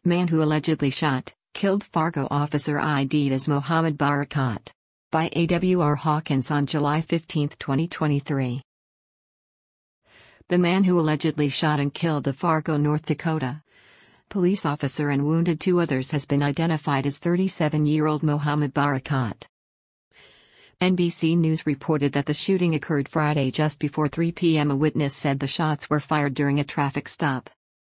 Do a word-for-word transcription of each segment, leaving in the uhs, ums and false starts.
Man who allegedly shot, killed Fargo officer I D'd as Mohammed Barakat. By A W R Hawkins on July fifteenth, twenty twenty-three. The man who allegedly shot and killed the Fargo, North Dakota police officer and wounded two others has been identified as thirty-seven-year-old Mohammed Barakat. N B C News reported that the shooting occurred Friday just before three p m A witness said the shots were fired during a traffic stop.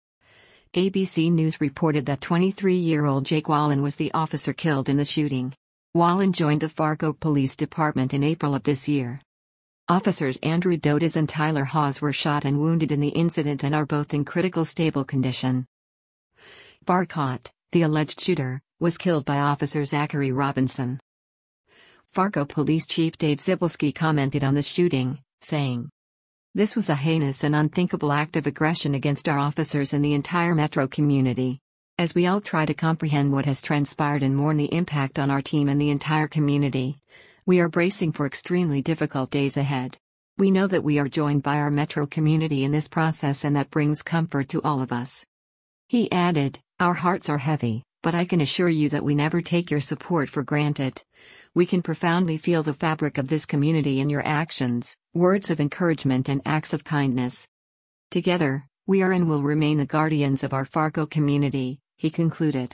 A B C News reported that twenty-three-year-old Jake Wallen was the officer killed in the shooting. Wallen joined the Fargo Police Department in April of this year. Officers Andrew Dodes and Tyler Hawes were shot and wounded in the incident and are both in critical stable condition. Barakat, the alleged shooter, was killed by Officer Zachary Robinson. Fargo Police Chief Dave Zibelski commented on the shooting, saying, "This was a heinous and unthinkable act of aggression against our officers and the entire Metro community. As we all try to comprehend what has transpired and mourn the impact on our team and the entire community, we are bracing for extremely difficult days ahead. We know that we are joined by our Metro community in this process and that brings comfort to all of us." He added, "Our hearts are heavy, but I can assure you that we never take your support for granted. We can profoundly feel the fabric of this community in your actions, words of encouragement and acts of kindness. Together, we are and will remain the guardians of our Fargo community," he concluded.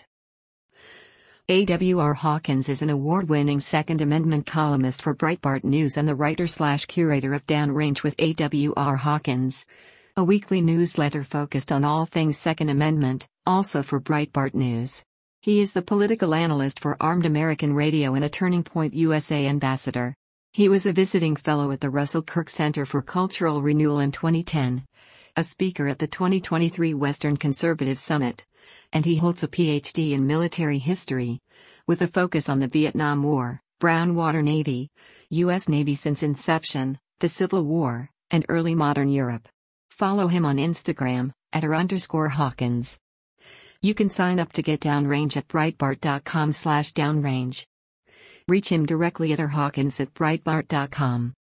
A W R Hawkins is an award-winning Second Amendment columnist for Breitbart News and the writer-slash-curator of Downrange with A W R Hawkins, a weekly newsletter focused on all things Second Amendment, also for Breitbart News. He is the political analyst for Armed American Radio and a Turning Point U S A ambassador. He was a visiting fellow at the Russell Kirk Center for Cultural Renewal in twenty ten, a speaker at the twenty twenty-three Western Conservative Summit, and he holds a P H D in military history, with a focus on the Vietnam War, Brown Water Navy, U S Navy since inception, the Civil War, and early modern Europe. Follow him on Instagram, at r underscore Hawkins. You can sign up to get Downrange at breitbart dot com slash downrange. Reach him directly at r hawkins at breitbart dot com.